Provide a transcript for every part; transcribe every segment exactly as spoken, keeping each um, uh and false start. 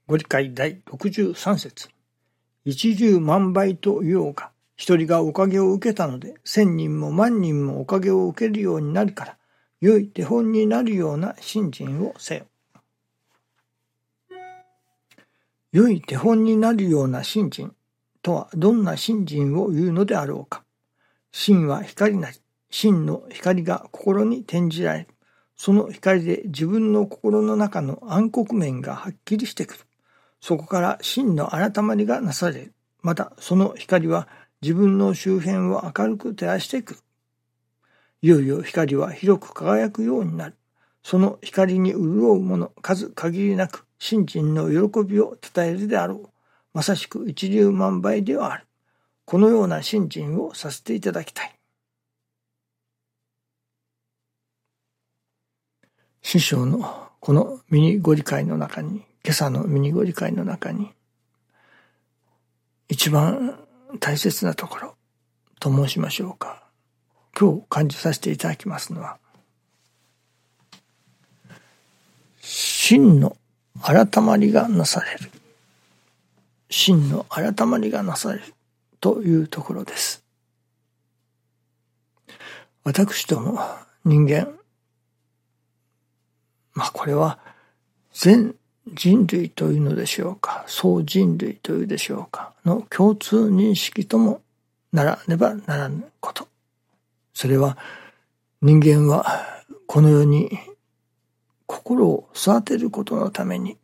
ご理解第ろくじゅうさん節。一十万倍と言おうか、一人がおかげを受けたので、千人も万人もおかげを受けるようになるから、良い手本になるような信心をせよ。良い手本になるような信心とはどんな信心を言うのであろうか。信は光なり、信の光が心に転じられる。その光で自分の心の中の暗黒面がはっきりしてくる。そこから真の改まりがなされる。またその光は自分の周辺を明るく照らしてくる。いよいよ光は広く輝くようになる。その光に潤うもの数限りなく信心の喜びを称えるであろう。まさしく一粒万倍ではある。このような信心をさせていただきたい。師匠のこのミニご理解の中に、今朝のミニご理解の中に、一番大切なところと申しましょうか。今日感じさせていただきますのは、真の改まりがなされる。真の改まりがなされるというところです。私ども人間、まあこれは全人類というのでしょうか、総人類というでしょうかの共通認識ともならねばならぬこと。それは人間はこの世に心を育てることのために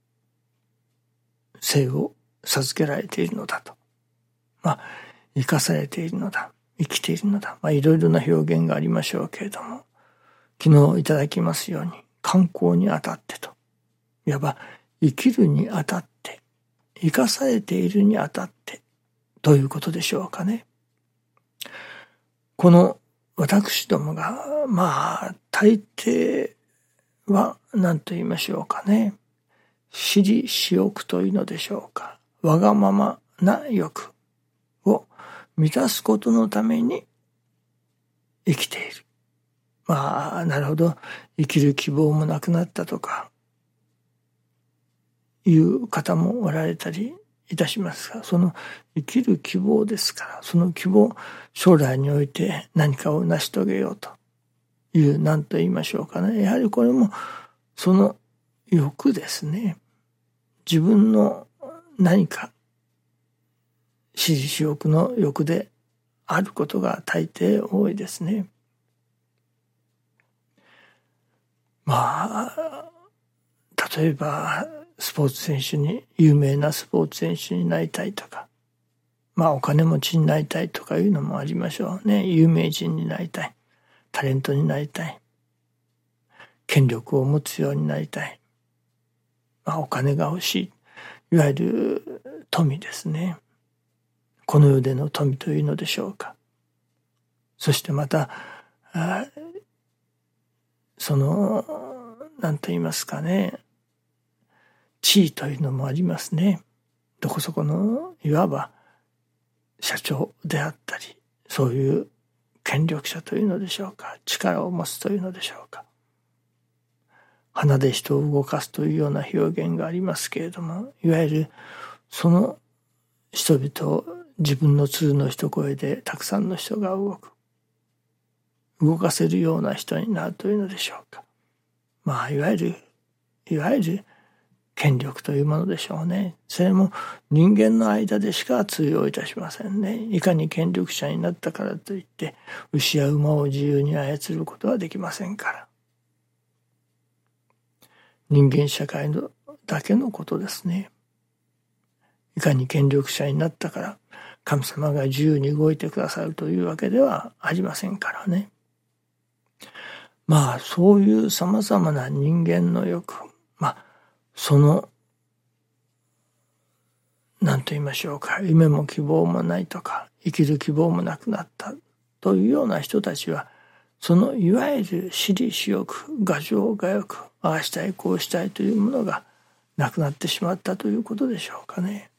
生を授けられているのだと。まあ生かされているのだ。生きているのだ。まあいろいろな表現がありましょうけれども、昨日いただきますように、観光にあたってと。いわば生きるにあたって、生かされているにあたってということでしょうかね。この私どもがまあ大抵は何と言いましょうかね。私利私欲というのでしょうか。わがままな欲を満たすことのために生きている。まあなるほど、生きる希望もなくなったとかいう方もおられたりいたしますが、その生きる希望ですから、その希望、将来において何かを成し遂げようという何と言いましょうかね。やはりこれもその欲ですね。自分の何か私利私欲の欲であることが大抵多いですね。まあ例えばスポーツ選手に、有名なスポーツ選手になりたいとか、まあお金持ちになりたいとかいうのもありましょうね。有名人になりたい、タレントになりたい、権力を持つようになりたい、まあお金が欲しい、いわゆる富ですね。この世での富というのでしょうか。そしてまたその何と言いますかね、地位というのもありますね。どこそこのいわば社長であったり、そういう権力者というのでしょうか、力を持つというのでしょうか。鼻で人を動かすというような表現がありますけれども、いわゆるその人々を自分の通の一声でたくさんの人が動く、動かせるような人になるというのでしょうか。まあいわゆるいわゆる権力というものでしょうね。それも人間の間でしか通用いたしませんね。いかに権力者になったからといって牛や馬を自由に操ることはできませんから。人間社会のだけのことですね。いかに権力者になったから神様が自由に動いてくださるというわけではありませんからね。まあそういうさまざまな人間の欲、まあその何と言いましょうか、夢も希望もないとか生きる希望もなくなったというような人たちは、そのいわゆる私利私欲、我情我欲、ああしたいこうしたいというものがなくなってしまったということでしょうかね。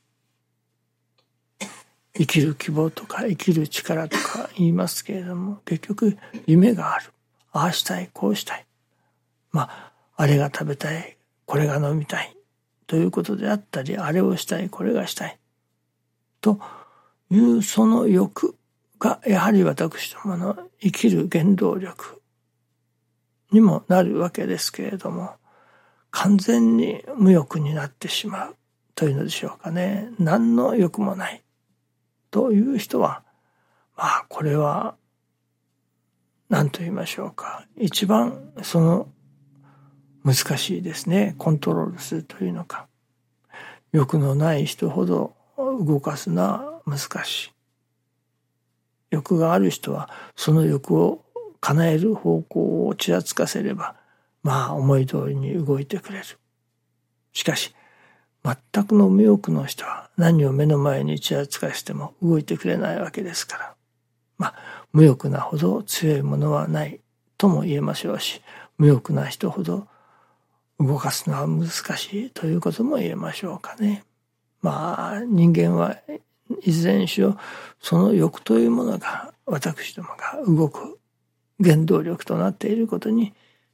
生きる希望とか生きる力とか言いますけれども、結局夢がある、ああしたいこうしたい、まああれが食べたい、これが飲みたいということであったり、あれをしたい、これがしたいというその欲がやはり私どもの生きる原動力にもなるわけですけれども、完全に無欲になってしまうというのでしょうかね。何の欲もないという人は、まあこれは何と言いましょうか、一番その難しいですね。コントロールするというのか。欲のない人ほど動かすのは難しい。欲がある人はその欲を叶える方向をちらつかせれば、まあ思い通りに動いてくれる。しかし全くの無欲の人は何を目の前にちらつかしても動いてくれないわけですから、まあ無欲なほど強いものはないとも言えましょうし、無欲な人ほど動かすのは難しいということも言えましょうかね。まあ人間はいずれにしろその欲というものが私どもが動く原動力となっていることに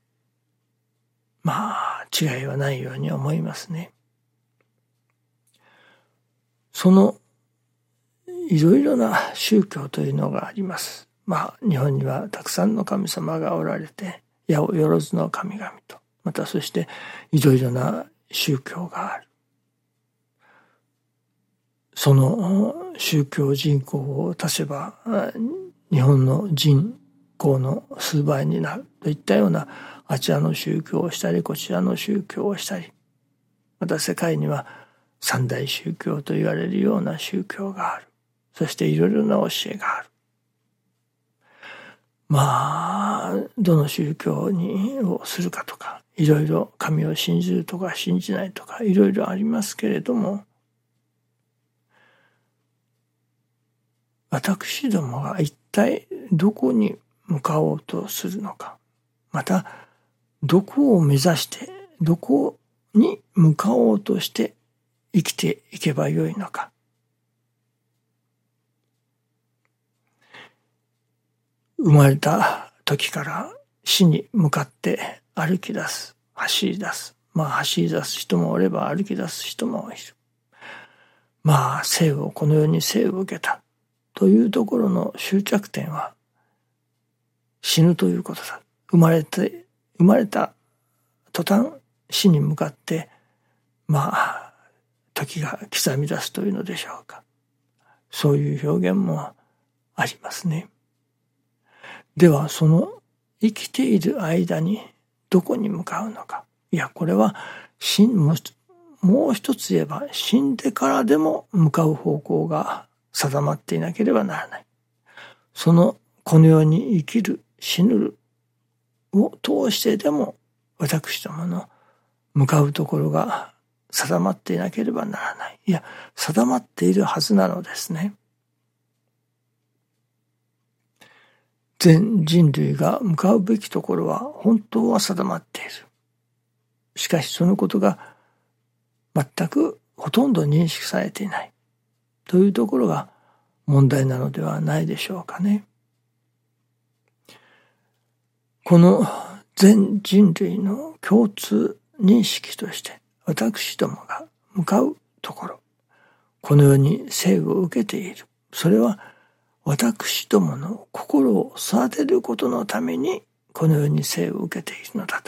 まあ違いはないように思いますね。そのいろいろな宗教というのがあります。まあ日本にはたくさんの神様がおられて、八百万の神々と、またそしていろいろな宗教がある。その宗教人口を足せば日本の人口の数倍になるといったような、あちらの宗教をしたりこちらの宗教をしたり、また世界には三大宗教と言われるような宗教がある。そしていろいろな教えがある。まあどの宗教にをするかとか、いろいろ神を信じるとか信じないとかいろいろありますけれども、私どもが一体どこに向かおうとするのか、またどこを目指してどこに向かおうとして生きていけばよいのか。生まれた時から死に向かって歩き出す、走り出す。まあ走り出す人もおれば歩き出す人もいる。まあ生をこの世に生を受けたというところの終着点は死ぬということだ。生まれて生まれた途端死に向かってまあ時が刻み出すというのでしょうか。そういう表現もありますね。ではその生きている間にどこに向かうのか。いやこれは死んもう一つ言えば死んでからでも向かう方向が定まっていなければならない。そのこの世に生きる死ぬるを通してでも私どもの向かうところが定まっていなければならない。いや定まっているはずなのですね。全人類が向かうべきところは本当は定まっている。しかしそのことが全くほとんど認識されていないというところが問題なのではないでしょうかね。この全人類の共通認識として私どもが向かうところ、この世に生を受けている。それは私どもの心を育てることのためにこの世に生を受けているのだと。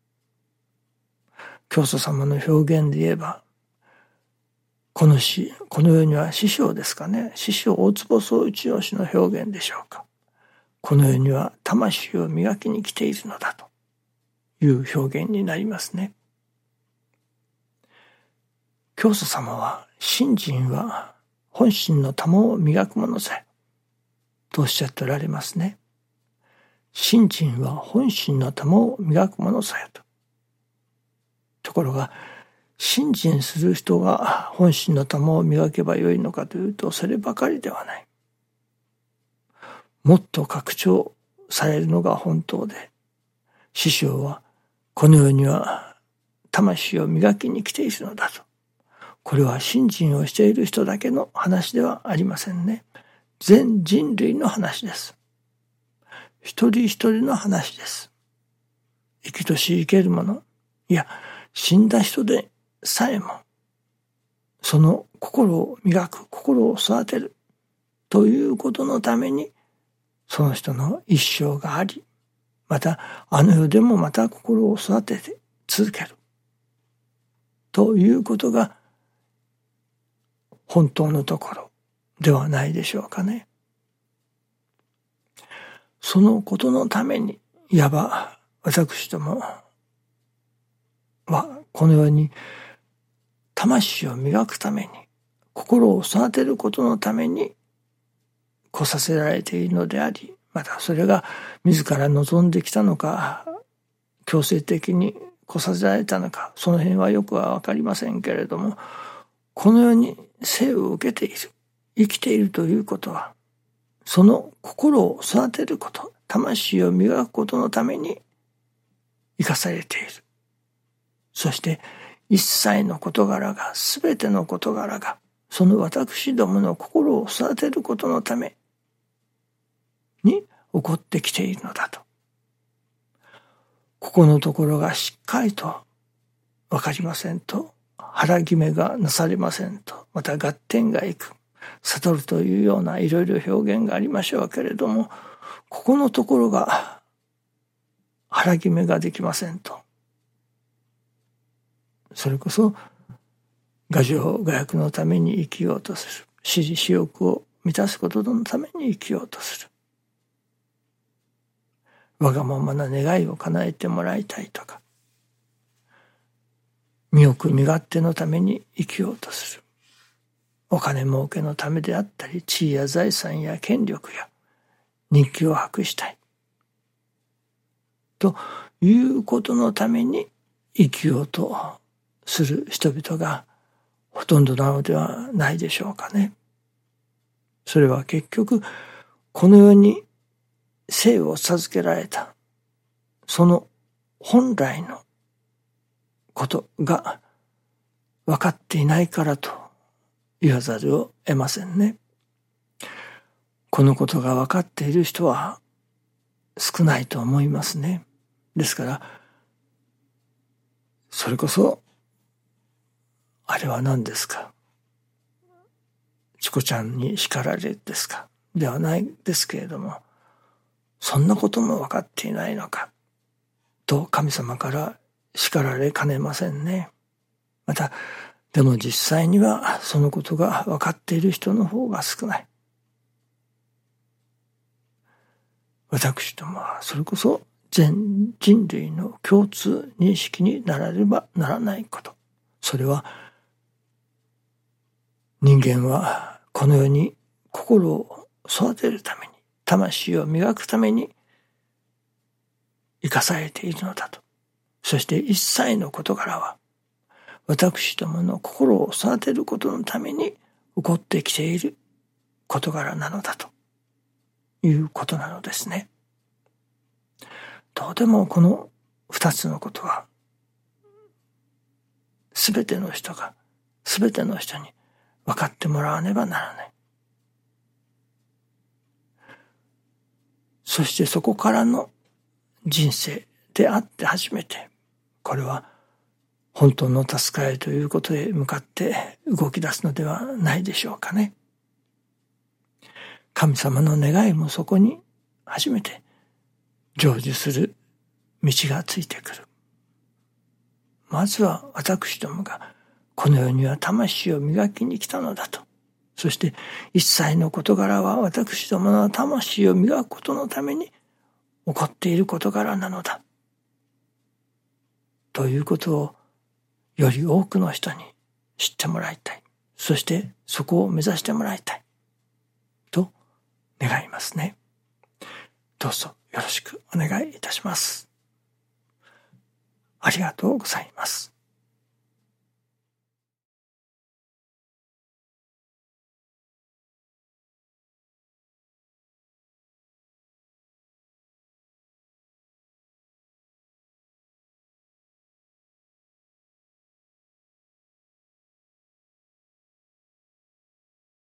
教祖様の表現で言えば、この死、この世には師匠ですかね。師匠大坪宗一郎氏の表現でしょうか。この世には魂を磨きに来ているのだという表現になりますね。教祖様は、信心は本心の玉を磨くものさとおっしゃっておられますね。信心は本心の玉を磨くものさよと。ところが、信心する人が本心の玉を磨けばよいのかというと、そればかりではない。もっと拡張されるのが本当で、師匠はこの世には魂を磨きに来ているのだと。これは信心をしている人だけの話ではありませんね。全人類の話です。一人一人の話です。生きとし生けるもの、いや死んだ人でさえも、その心を磨く、心を育てるということのために、その人の一生があり、またあの世でもまた心を育てて続けるということが本当のところではないでしょうかね。そのことのために、いわば私どもはこのように魂を磨くために、心を育てることのために来させられているのであり、またそれが自ら望んできたのか、強制的に来させられたのか、その辺はよくはわかりませんけれども、このように生を受けている、生きているということは、その心を育てること、魂を磨くことのために生かされている。そして一切の事柄が、すべての事柄が、その私どもの心を育てることのために起こってきているのだと。ここのところがしっかりとわかりませんと、腹決めがなされませんと、また合点がいく、悟るというようないろいろ表現がありましょうけれども、ここのところが腹決めができませんと、それこそ牙城牙役のために生きようとする、私利私欲を満たすことのために生きようとする、わがままな願いを叶えてもらいたいとか、身欲身勝手のために生きようとする、お金儲けのためであったり、地位や財産や権力や人気を博したいということのために生きようとする人々がほとんどなのではないでしょうかね。それは結局この世に生を授けられたその本来のことが分かっていないからと言わざるを得ませんね。このことが分かっている人は少ないと思いますね。ですからそれこそあれは何ですか、チコちゃんに叱られですかではないですけれども、そんなことも分かっていないのかと神様から叱られかねませんね。またでも実際にはそのことが分かっている人の方が少ない。私どもはそれこそ全人類の共通認識にならればならないこと、それは人間はこの世に心を育てるために、魂を磨くために生かされているのだと。そして一切の事柄は私どもの心を育てることのために起こってきている事柄なのだということなのですね。どうでもこの二つのことはすべての人がすべての人に分かってもらわねばならない。そしてそこからの人生であって初めて、これは本当の助かりということへ向かって動き出すのではないでしょうかね。神様の願いもそこに初めて成就する道がついてくる。まずは私どもがこの世には魂を磨きに来たのだと。そして一切の事柄は私どもの魂を磨くことのために起こっている事柄なのだ。ということをより多くの人に知ってもらいたい。そしてそこを目指してもらいたい。と願いますね。どうぞよろしくお願いいたします。ありがとうございます。